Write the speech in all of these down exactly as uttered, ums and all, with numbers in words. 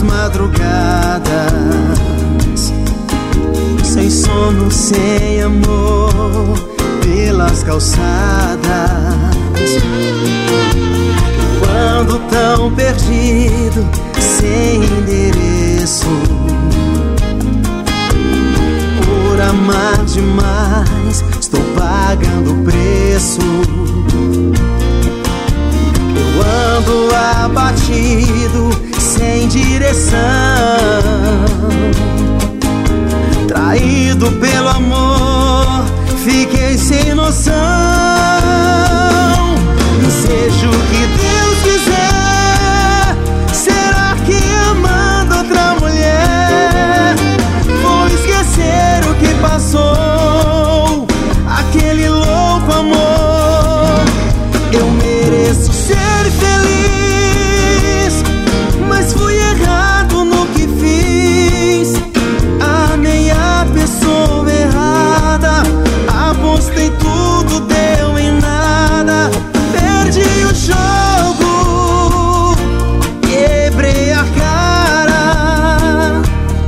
nas madrugadas, sem sono, sem amor, pelas calçadas. Quando tão perdido, sem endereço, por amar demais, estou pagando o preço. Eu ando abatido, sem direção, traído pelo amor, fiquei sem noção. Seja o que Deus quiser, será que amando outra mulher vou esquecer o que passou, aquele louco amor? Eu mereço ser feliz, mas fui errado no que fiz. Amei a pessoa errada, apostei tudo, deu em nada. Perdi o jogo, quebrei a cara.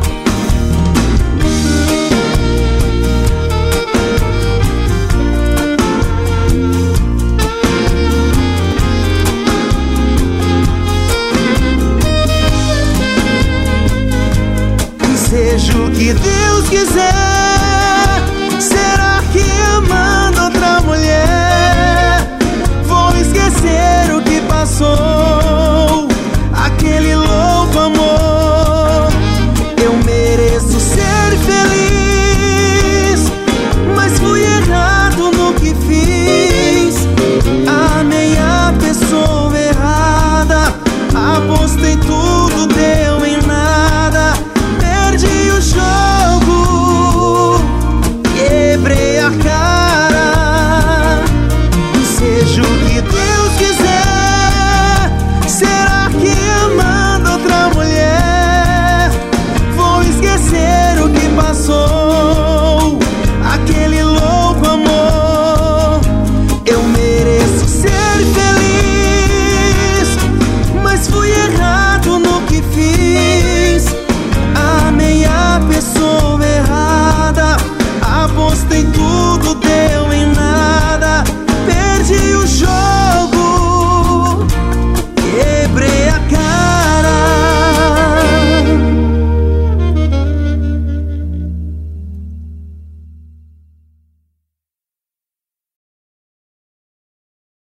E seja o que Deus quiser, será que amando outra mulher vou esquecer o que passou, aquele louco amor? Eu mereço ser feliz, mas fui errado no que fiz. Amei a pessoa errada, apostei tudo,